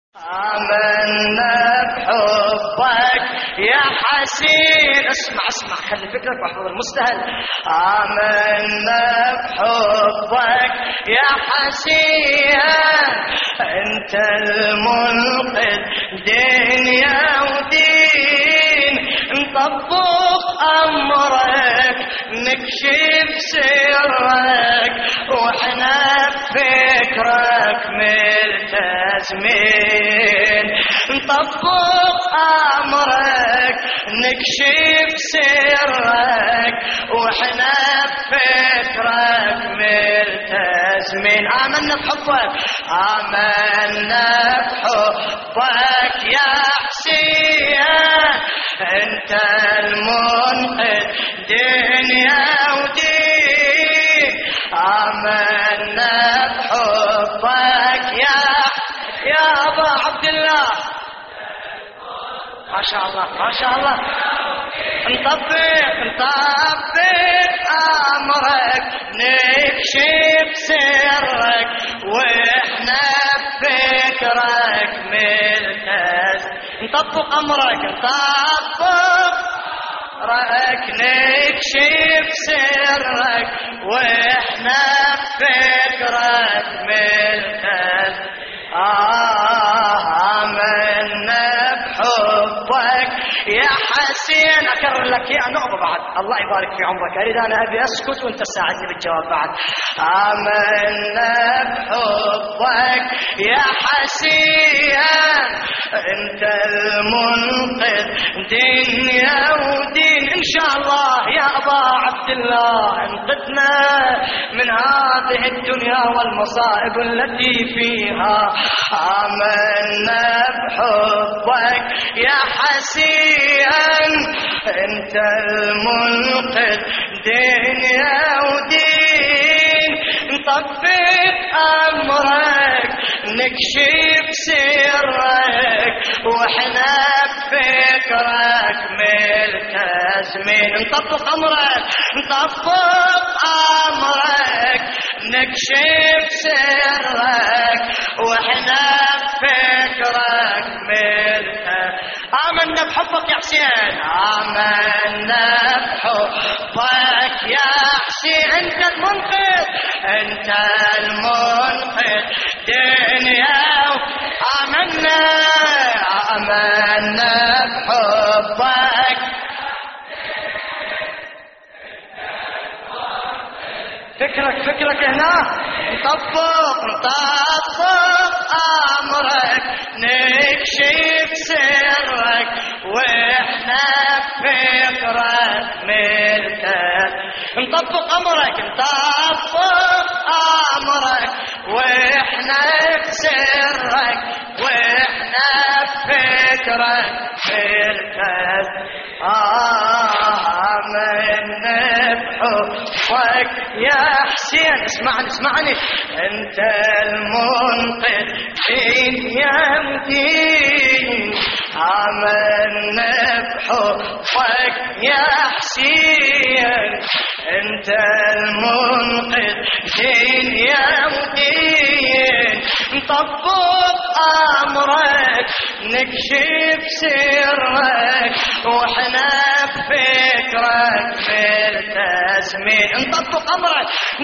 آمنا بحبك يا حسين. اسمع خلي فكرك واحفظ المستهل. آمنا بحبك يا حسين، انت المنقذ دنيا ودين، نطبق امرك نكشف سرك، واحنا بفكرك ملتزمين، نطبق امرك نكشف سرك، واحنا بفكرك ملتزمين. آمنا بحبك، آمنا بحبك يا حسين، انت المنقذ دنيا ودين، آمنا بحبك يا أبا عبد الله. ما شاء الله ما شاء الله. نطبق أمرك نكشف سرك، واحنا بفكرك ملتزم. نطبق أمرك نكشف سرك، واحنا بفكرك ملتزم. آمنا بحبك يا حسين. أكرر لك يا نقطة بعد، الله يبارك في عمرك، أريد أنا أبي أسكت وأنت تساعدني بالجواب بعد. آمنا بحبك يا حسين، أنت المنقذ دنيا ودين، إن شاء الله يا أبا عبد الله انقذنا من هذه الدنيا والمصائب التي فيها. آمنا بحبك يا حسين، انت المنقذ دنيا ودين، نطبق امرك نكشف سرك، واحنا بفكرك ملتزمين. نطبق امرك نكشف سرك، واحنا بفكرك ملتزمين. آمنا بحبك يا حسين، آمنا بحبك يا حسين، انت المنقذ دنيا. آمنا بحبك. فكرك هنا. نطبق امرك نكشف سرك، واحنا بفكرك ملتزم. نطبق امرك واحنا بسرك، واحنا بفكرك ملتزم. آمنا بحبك يا حسين. اسمعني انت المنقذ دنيا ودين، آمنا بحبك يا حسين، انت المنقذ دنيا ودين، نطبق امرك نكشف سرك، واحنا بفكرك ملتزمين. نطبق امرك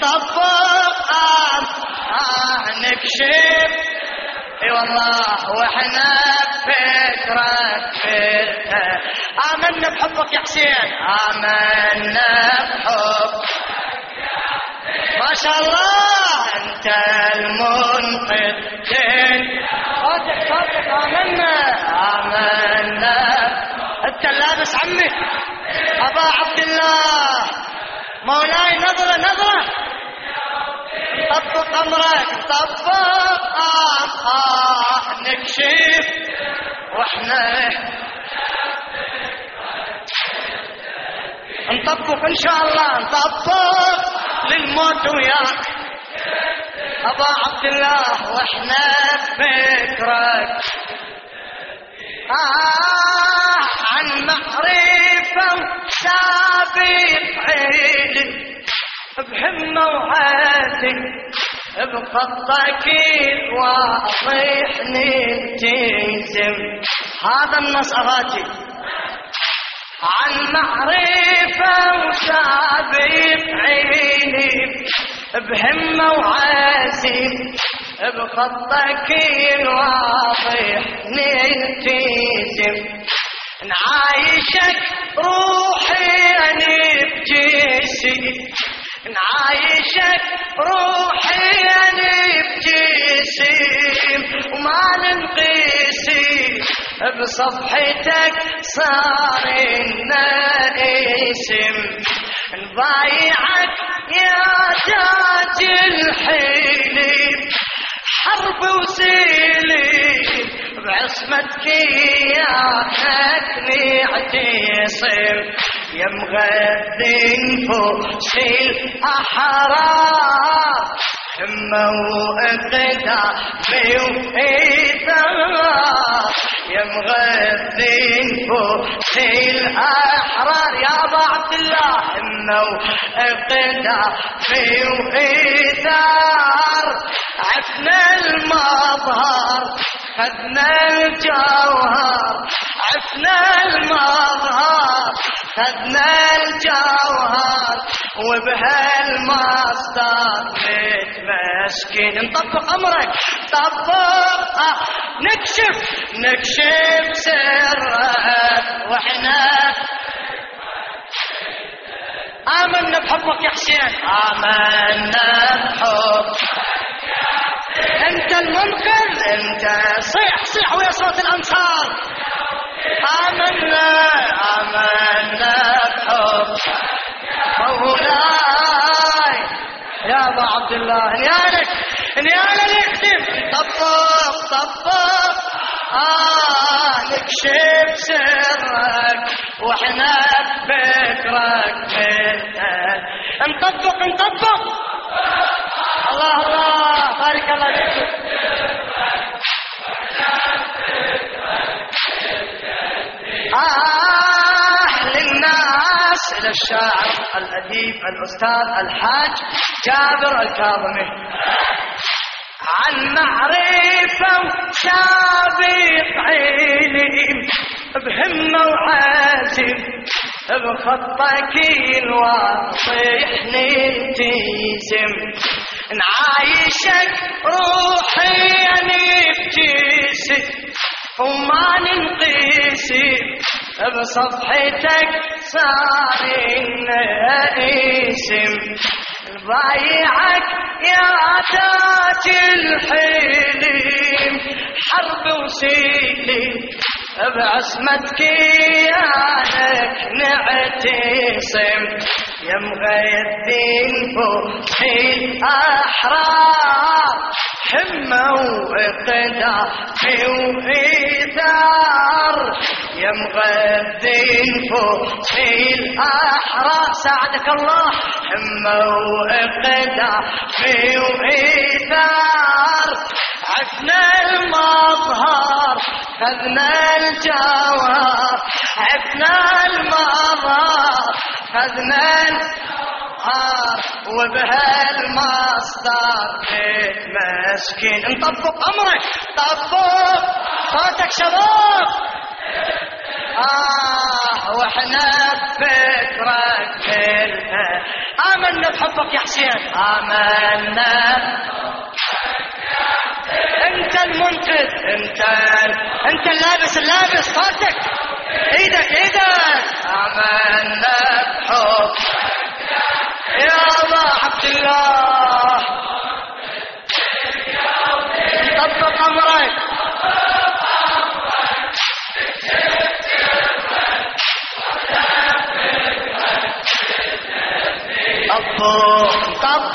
نكشف، اي والله، واحنا بفكرك ملتزمين. آمنا بحبك يا حسين، آمنا بحبك ما شاء الله، انت المنقذ. صوتك آمنا. انت لابس عمي ابا عبد الله، مولاي نظرة طبق امرك نكشف، واحنا نطبق ان شاء الله، نطبق للموت وياك ابا عبد الله، واحنا بفكرك. عن معرفة سابق عيد بهمة وعاتق بخطك الواضح نلتزم. هذا النص أغاتي عن معرفة وسابق عيني بهمة وعزم. بخطك الواضح نلتزم. نعايشك روحي أنا بجسدي. نعايشك روحي أنا بجسم وما ننقسم. بصفحتك صار لنا اسم. نبايعك يا تاج الحلم حرب وسلم. بعصمتك ياك نعتصم. يا مغذي نفوس الأحرار همة وإقدار وإيثار. يا مغذي نفوس الأحرار يا أبا عبد الله همة وإقدار وإيثار. عفنا المظهر خذنا الجوهر. عفنا المظهر خذنا الجوهر وبهالمصدر متمسكين. نطبق أمرك طبق نكشف سرك وإحنا آمنا بحبك يا حسين. آمنا بحبك أنت المنقذ. أنت صيح ويا صوت الأنصار. آمنا بحب مولاي يا أبا عبد الله. نيالك نكتب طبق نكشف سرك وإحنا بفكرك نطبق. الله بارك الله فيك. للناس إلى الشاعر الأديب الأستاذ الحاج جابر الكاظمي. عن معرفة وسابق علم بهمة وعزم. بخطك الواضح نلتزم. نعايشك روحي أنا بجسد وما ننقسم. بصفحتك صار لنا اسم. نبايعك يا تاج الحلم حرب وسلم. بعصمتك ياك نعتصم. يا مغذي نفوس الأحرار همة وإقدار وإيثار. يا مغذي نفوس الأحرار ساعدك الله. همة وإقدار وإيثار. عفنا المظهر خذنا الجوهر. عفنا المظهر خذنا الجوهر وبهالمصدر متمسكين. نطبق أمرك طبق صوتك شباب. وإحنا بفكرك كلها. آمنا بحبك يا حسين. آمنا انت المنقذ. انت اللابس صوتك ايدك. آمنا بحب يا أبا عبد الله. طبق أمرك طبق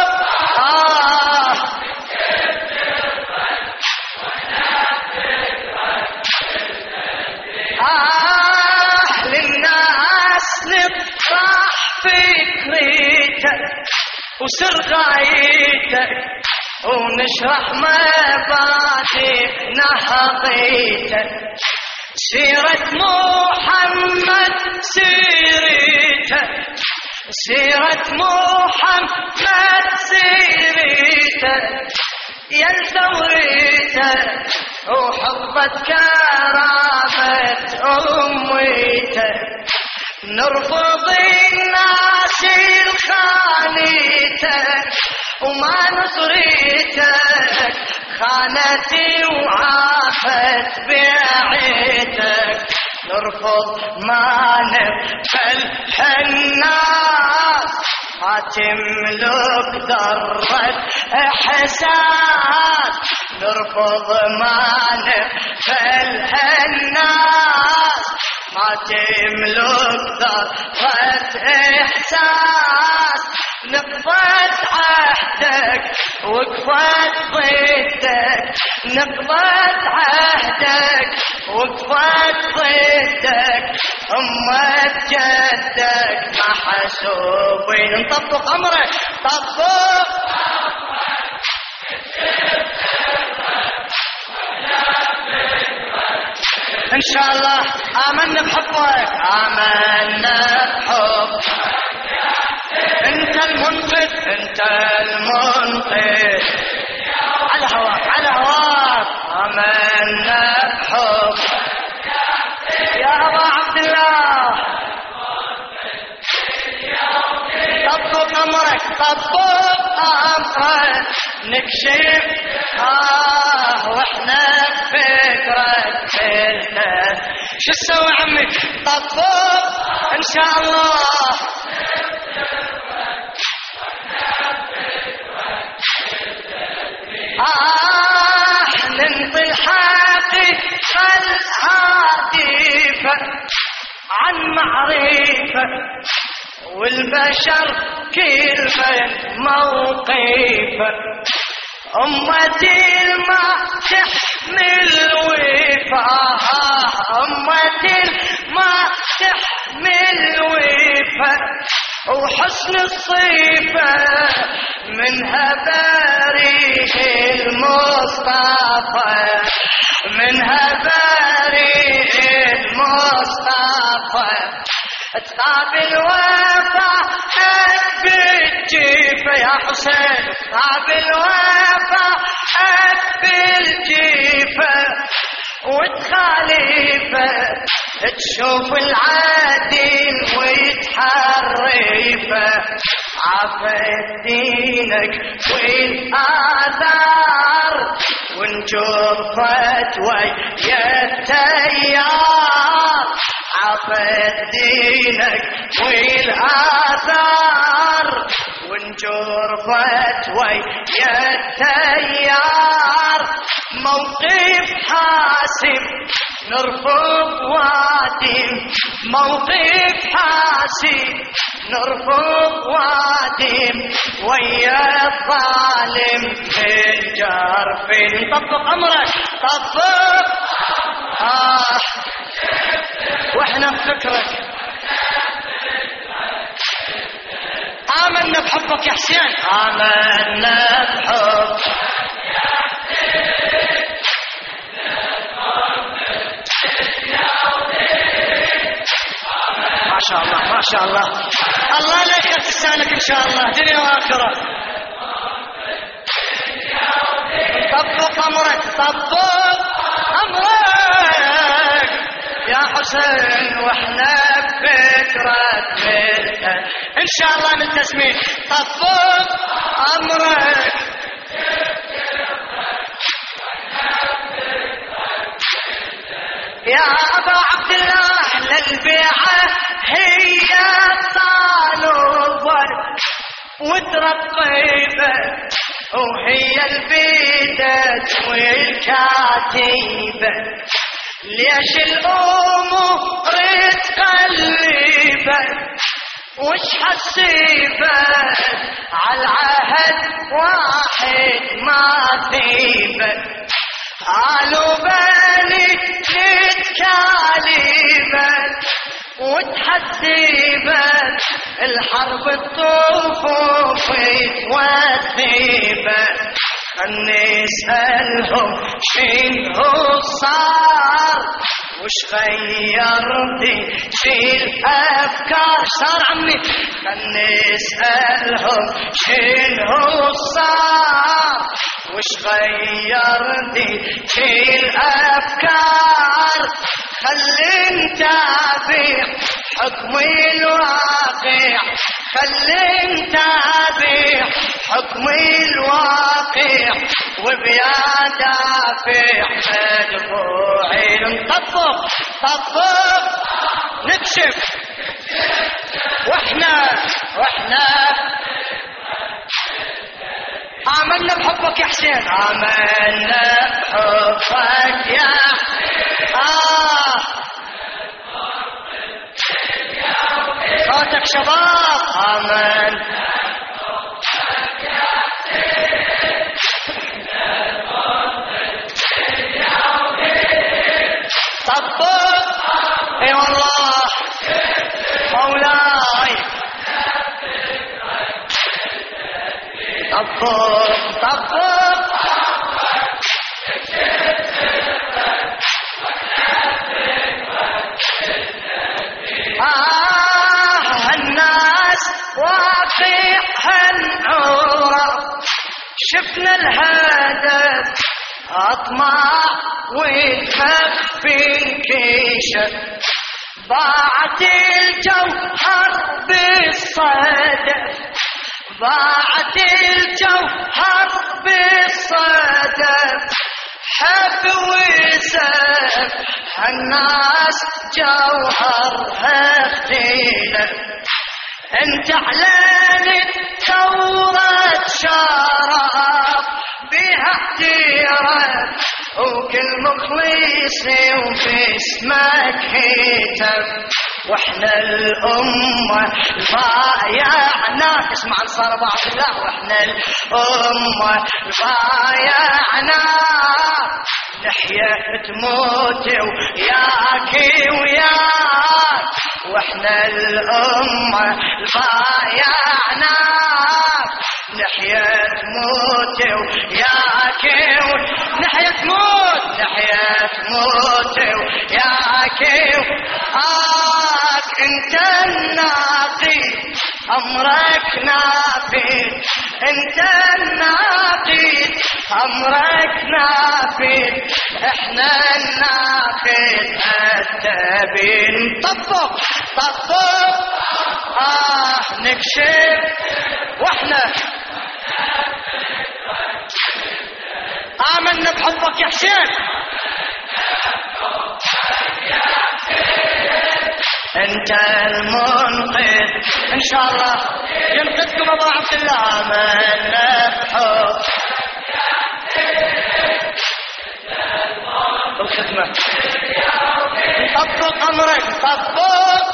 للناس نطرح فكرتك وسر غايتك ونشرح مبادئنا حقيتك. سيرة محمد سيرتك سيرة محمد سيرته يا ثورته وحفظت كرامة أمته نرفض الناس الخانيته وما نصريتك خانتي وعافت بعيتك نرفض ما نقبل الناس ما تملك ذرة إحساس نرفض ما نقبل الناس ما تملك ذرة إحساس نقضت عهدك وقفت ضدك نقضت عهدك وقفت ضدك أمة جدك محسوبين نطبق أمرك طبق إن شاء الله آمنا بحبك آمنا بحبك انت المنقذ انت المنقذ على هواك على هواك آمنا بحب يا أبا عبد الله طبق أمرك طبق أمرك نكشف واحنا بفكرك شو تسوي عمي طبق ان شاء الله ننطي الحقيقة الهادفة عن معرفة والبشر كل من موقفه أمتي ما تحمل وفاء أمتي ما تحمل وفاء وحسن الصفة منها بارئ المصطفى منها بارئ المصطفى تقابل وفاء بالجيفة يا حسين تقابل وفاء بالجيفة وتخالفه تشوف العادل ويتحرفه عافت دينك والآثار وانجرفت ويا التيار عافت دينك والآثار وانجرفت ويا التيار موقف حاسم نرفض وادم موقف حاسم نرفض وادم ويا الظالم بالجرف نطبق أمرك طبق واحنا بفكرك آمنا بحبك يا حسين آمنا بحبك ما شاء الله ما شاء الله الله لا يخلف لسانك ان شاء الله دنيا واخره طبق امرك طبق امرك يا حسين واحنا بفكرك ان شاء الله ملتزمين طبق امرك يا أبا عبد الله للبيعة هي الطالبة وترقبة وهي البيدة والكاتبة ليش الأمور تقلبة وش حسيبة عالعهد واحد ما ثيبة قالوا بالي تتكالبت وتحسبت الحرب الطفوف توثبت نسألهم شنو صار وش غيرتي في الأفكار؟ صار عمي خل نسألهم شنو صار. وش غيرتي في الأفكار؟ خلي نتابع حكم الواقع، خلي نتابع حكم الواقع، وبيا دافع مدفوعي نطبق طبق نكشف واحنا آمنا بحبك يا حسين، آمنا بحبك يا صوتك شباب. آمن طبق اي والله مولاي طبق الناس واقعها العورة، شفنا الهدف أطمع وتخفي الكيشة، ضاعت الجوهر بالصدف، ضاعت الجوهر بالصدف، حب وسف الناس جوهرها اختلف. انت اعلنت ثورة شرف بها اعتراف، وكل مخلص وباسمك هتف، واحنا الأمة بايعنا. اسمع انصار ابو عبد الله، واحنا الأمة بايعنا، نحيا تموت وياكي وياك، واحنا الأمة بايعنا، نحيا تموت وياكي، نحيا تموت وياكي. انت الناقي امرك نافذ، انت الناقي امرك نافذ، احنا النافذ التبين. طبق نكشف واحنا آمنا بحبك يا حسين. انت المنقذ ان شاء الله ينقذكم ابو عبد الله. آمنا بحب الخدمة، نطبق امرك نطبق.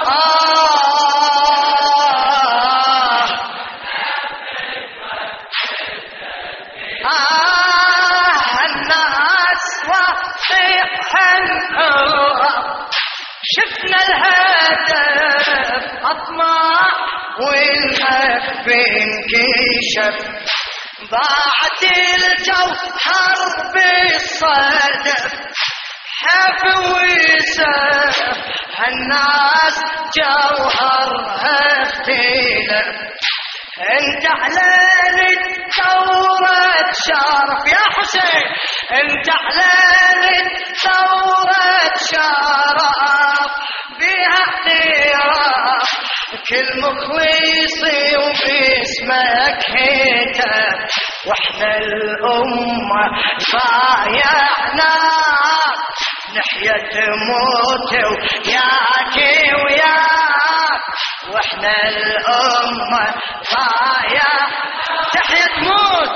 الناس واقعها العورة، شفنا الهدف أطمع والمخفي انكشف، ضاعت الجوهر بالصدف، حف وسف الناس جوهرها اختلف. انت اعلنت ثورة شرف يا حسين، انت اعلنت ثورة شرف بها اعتراف، كل مخلص وباسمك هتف، واحنا الأمة بايعنا، نحيا تموت وياكي وياك، واحنا الأمة بايع. تحيا تموت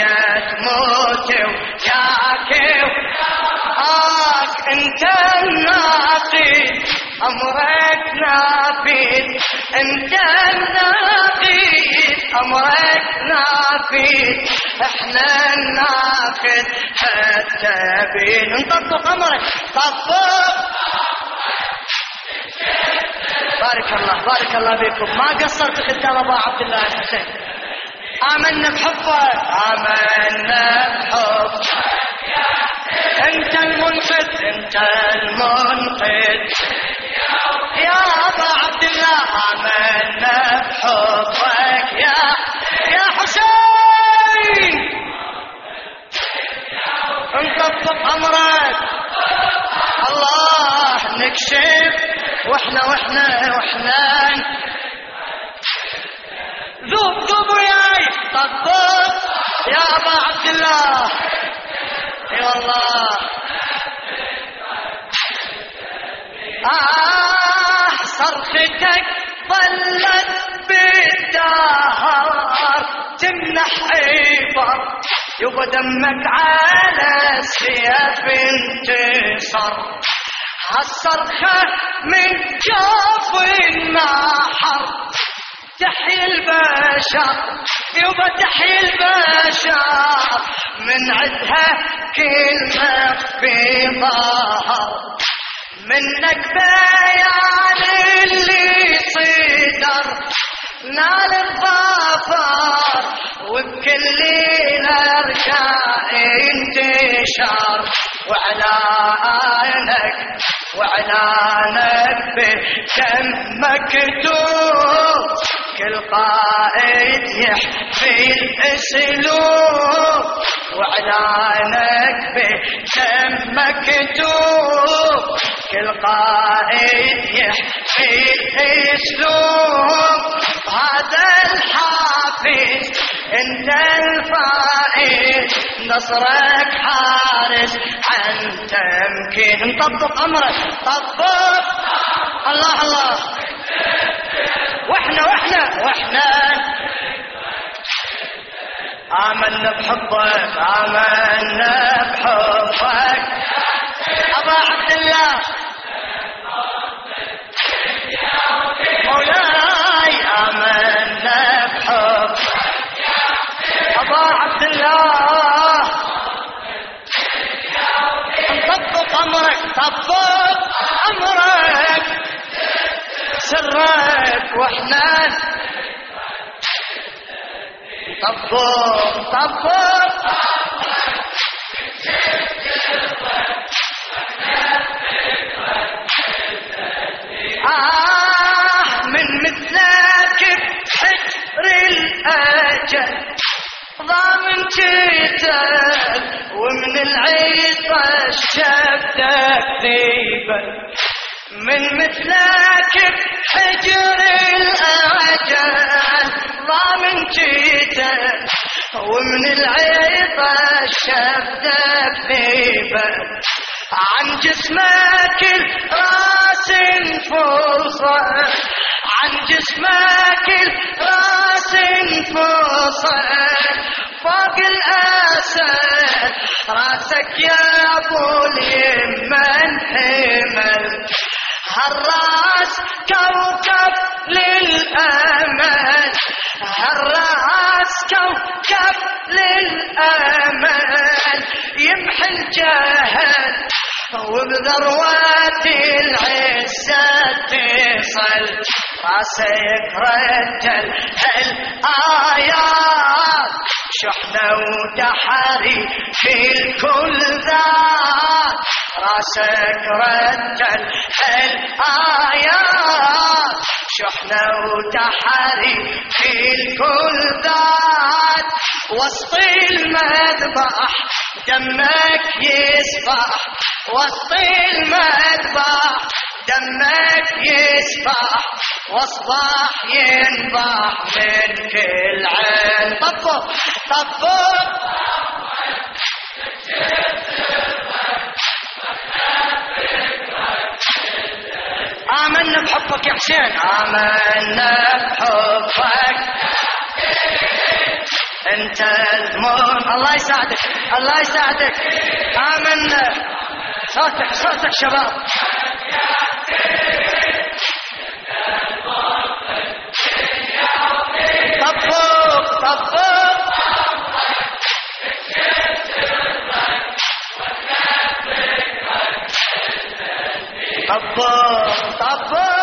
وياكي وياك، انت الناقي امرك نافذ، انت الناقي امرك نافذ، احنا الناخذ التبين. نطبق امرك طبق. بارك الله بكم، ما قصرت خدام ابو عبد الله الحسين. آمنا بحبك، آمنا بحبك انت المنقذ انت المنقذ يا ابا عبد الله آمنا بحبك يا حسين نطبق امرك الله نكشف واحنا ذوب وياي طبق يا ابا عبد الله اي والله صرختك ظلت بالدهر تمنح عبر يبا دمك على السيف انتصر هالصرخة من جوف النحر تحيي البشر يبا تحيي البشر من عدها كلمة في ظهر منك بيان اللي صدر نال الظفر وبكل الارجاء انتشر وعلانك بدم مكتوب كل قائد يحفي الاسلوب وعلانك بدم مكتوب كل قائد يحفي الاسلوب هذا الحافز انت الفائز نصرك حارس عن تمكين نطبق امرك طبق الله واحنا آمنا بحبك أبا عبد الله مولاي آمنا بحبك أبا عبد الله طبق أمرك سرك واحنا طبق من مثلك بحجر الأجل ضامن جيتك ومن العيطة شفتك ذيبا من مثلك بحجر الأجل ضامن جيتك ومن العيطة شفتك ذيبا عن جسمك الراس انفصل عن جسمك الراس انفصل فوق الأسد راسك يا ابو اليمة انحمل هالراس كوكب للأمل هالراس كوكب للأمل يمحي الجهل وبذروات العزة تصل راسك رجل هالآيات شحنة وتحري في الكل ذات راسك رجل هالآيات شحنة وتحري في الكل ذات وسط المذبح دمك يسبح وسط المذبح دمك يسبح واصبح ينبح من كل عين طبق آمنا بحبك يا حسين آمنا بحبك انت الله يساعدك آمنا صوتك شباب طبق